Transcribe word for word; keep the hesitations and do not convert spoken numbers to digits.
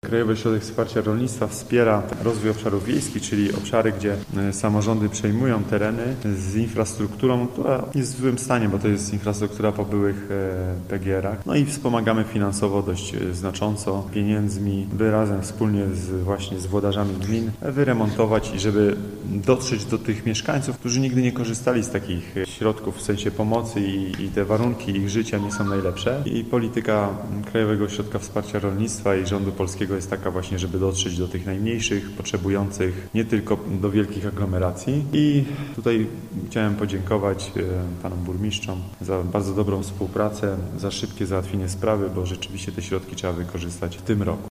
Krajowy Ośrodek Wsparcia Rolnictwa wspiera rozwój obszarów wiejskich, czyli obszary, gdzie samorządy przejmują tereny z infrastrukturą, która jest w złym stanie, bo to jest infrastruktura po byłych P G R-ach. No i wspomagamy finansowo dość znacząco pieniędzmi, by razem wspólnie z, właśnie z włodarzami gmin wyremontować i żeby dotrzeć do tych mieszkańców, którzy nigdy nie korzystali z takich środków w sensie pomocy i, i te warunki ich życia nie są najlepsze. I polityka Krajowego Ośrodka Wsparcia Rolnictwa i rządu polskiego jest taka właśnie, żeby dotrzeć do tych najmniejszych, potrzebujących, nie tylko do wielkich aglomeracji. I tutaj chciałem podziękować panom burmistrzom za bardzo dobrą współpracę, za szybkie załatwienie sprawy, bo rzeczywiście te środki trzeba wykorzystać w tym roku.